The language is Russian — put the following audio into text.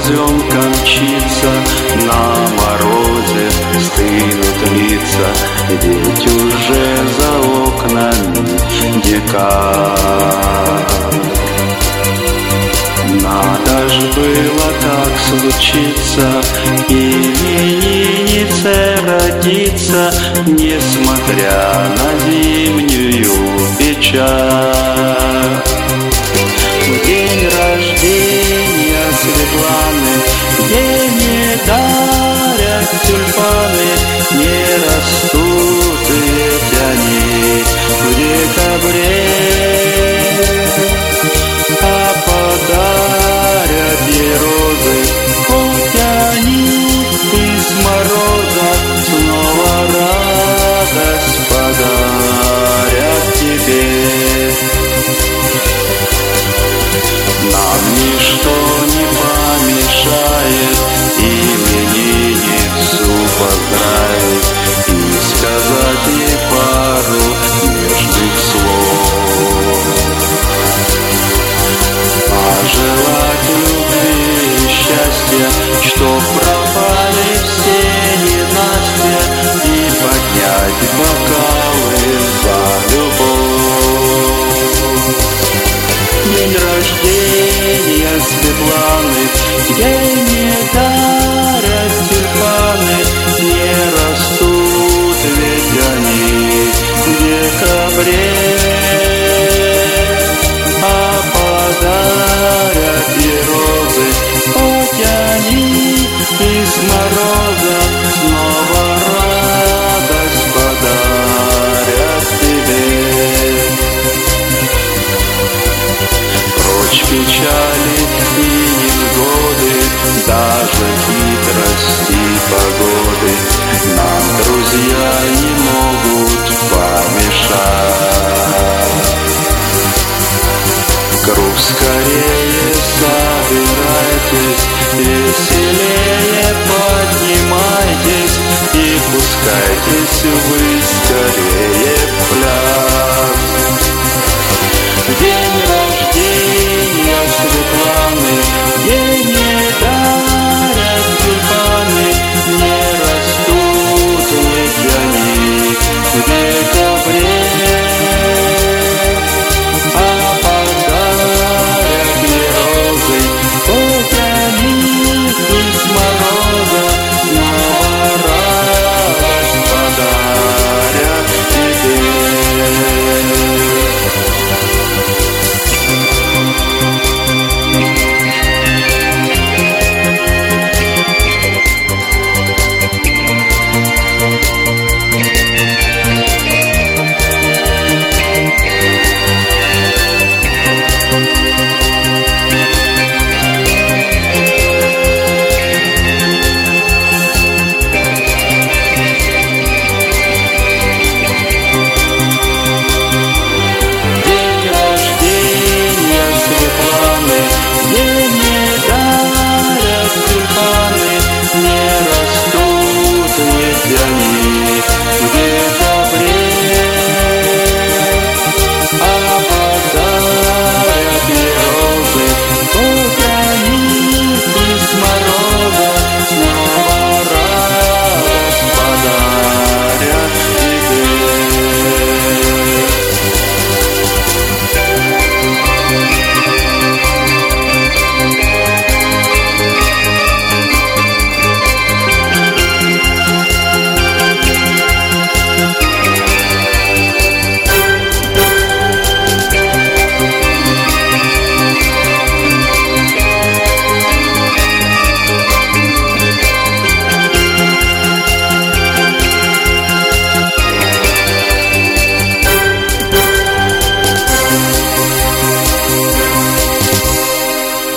Поземка мчится, на морозе стынут лица, ведь уже за окнами декабрь. Надо ж было так случиться, имениннице родиться, несмотря на зимнюю печаль. В день рождения Светланы, где не дарят тюльпаны, не растут ведь они в декабре, а подарят ей розы, хоть они из мороза, снова радость подарят тебе. Нам ничто не помешает именинницу поздравить и сказать ей пару нежных слов. Пожелать любви и счастья, чтоб пропали все ненастья, и поднять бокалы за любовь. День рождения Светланы, ей не дарят тюльпаны, не растут ведь они в декабре, а подарят ей розы, хоть они из мороза, снова радость подарят тебе. Прочь печали и невзгоды, даже хитрости погоды нам друзья не могут помешать. Круг скорее собирайтесь, веселее поднимайтесь и пускайтесь вы